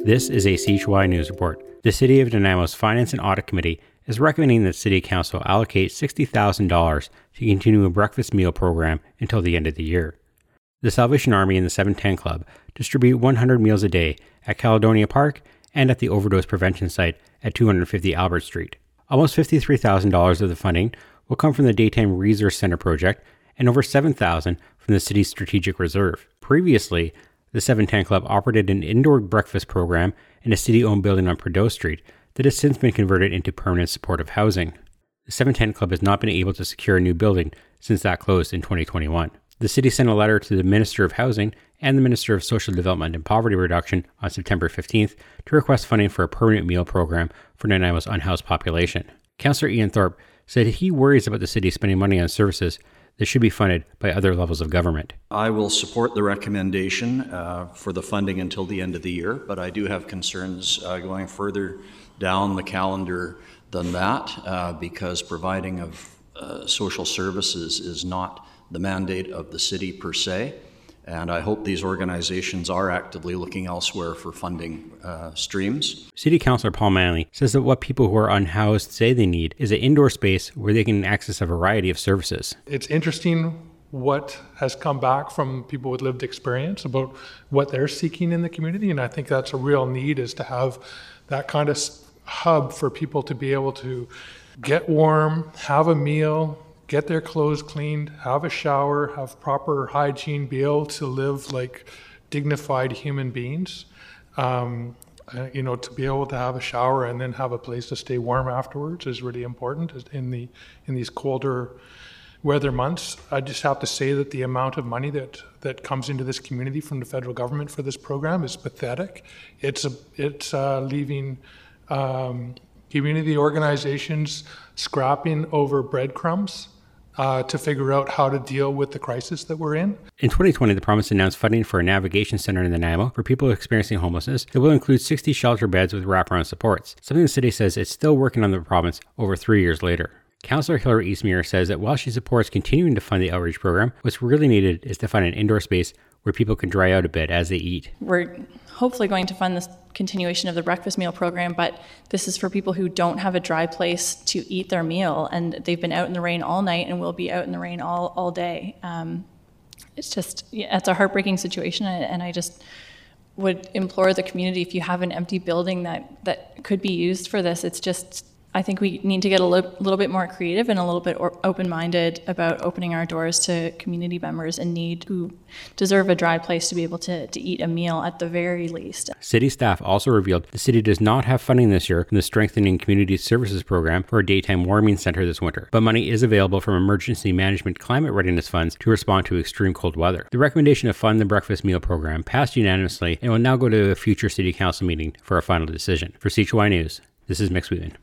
This is a CHY News Report. The City of Nanaimo's Finance and Audit Committee is recommending that City Council allocate $60,000 to continue a breakfast meal program until the end of the year. The Salvation Army and the 710 Club distribute 100 meals a day at Caledonia Park and at the overdose prevention site at 250 Albert Street. Almost $53,000 of the funding will come from the Daytime Resource Center project and over $7,000 from the city's strategic reserve. Previously, the 710 Club operated an indoor breakfast program in a city-owned building on Prideaux Street that has since been converted into permanent supportive housing. The 710 Club has not been able to secure a new building since that closed in 2021. The city sent a letter to the Minister of Housing and the Minister of Social Development and Poverty Reduction on September 15th to request funding for a permanent meal program for Nanaimo's unhoused population. Councillor Ian Thorpe said he worries about the city spending money on services that should be funded by other levels of government. I will support the recommendation for the funding until the end of the year, but I do have concerns going further down the calendar than that because providing of social services is not the mandate of the city per se, and I hope these organizations are actively looking elsewhere for funding streams. City Councillor Paul Manley says that what people who are unhoused say they need is an indoor space where they can access a variety of services. It's interesting what has come back from people with lived experience about what they're seeking in the community, and I think that's a real need, is to have that kind of hub for people to be able to get warm, have a meal, get their clothes cleaned, have a shower, have proper hygiene, be able to live like dignified human beings. To be able to have a shower and then have a place to stay warm afterwards is really important in these colder weather months. I just have to say that the amount of money that comes into this community from the federal government for this program is pathetic. It's leaving community organizations scrapping over breadcrumbs to figure out how to deal with the crisis that we're in. In 2020, the province announced funding for a navigation center in Nanaimo for people experiencing homelessness that will include 60 shelter beds with wraparound supports, something the city says it's still working on the province over 3 years later. Councillor Hilary Eastmere says that while she supports continuing to fund the outreach program, what's really needed is to find an indoor space where people can dry out a bit as they eat. We're hopefully going to fund this continuation of the breakfast meal program, but this is for people who don't have a dry place to eat their meal, and they've been out in the rain all night and will be out in the rain all day. It's a heartbreaking situation, and I just would implore the community, if you have an empty building that could be used for this, I think we need to get a little bit more creative and a little bit open-minded about opening our doors to community members in need who deserve a dry place to be able to eat a meal at the very least. City staff also revealed the city does not have funding this year from the Strengthening Community Services Program for a daytime warming center this winter, but money is available from Emergency Management Climate Readiness Funds to respond to extreme cold weather. The recommendation to fund the breakfast meal program passed unanimously and will now go to a future City Council meeting for a final decision. For CHY News, this is Mick Sweetman.